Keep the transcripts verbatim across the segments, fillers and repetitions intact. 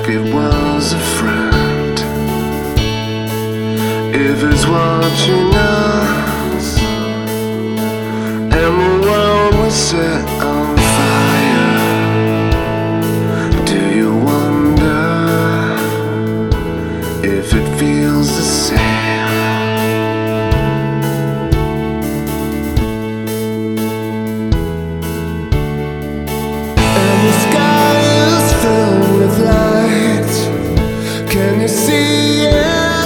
like it was a friend. If it's watching us and the world was set on fire, do you wonder if it feels the same? And the sky is filled with light. Can you see it?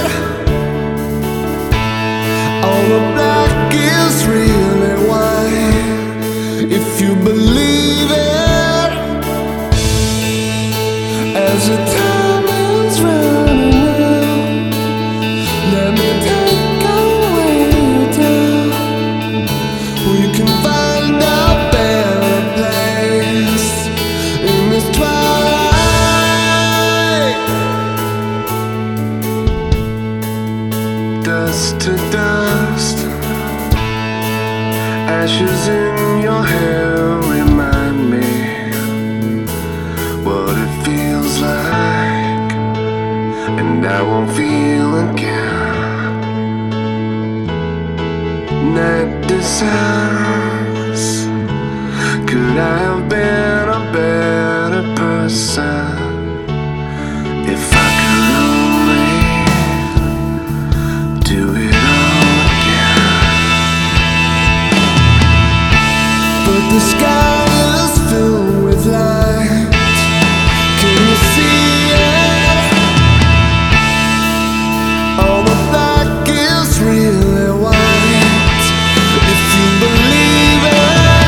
All the black is really white. If you believe it, as the time is running out, let me take away your doubt. We can find a better place in this twilight. Dust to dust, ashes in your hair remind me what it feels like, and I won't feel again. Night descends. Could I have been a better person if I could only do it all again? But the sky is filled with light. Can you see it? All the black is really white. If you believe it,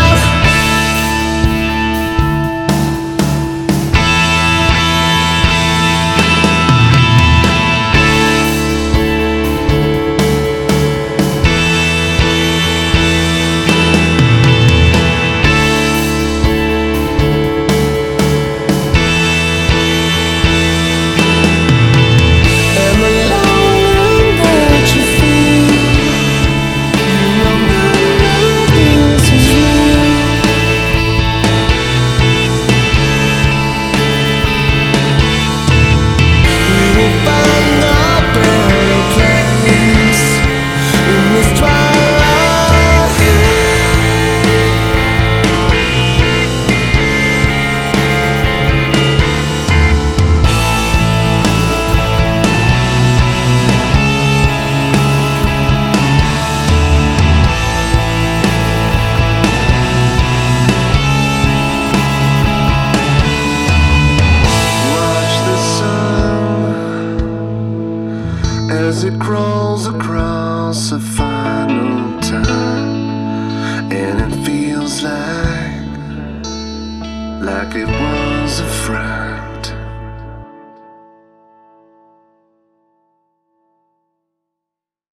as it crawls across a final time, and it feels like, like it was a friend.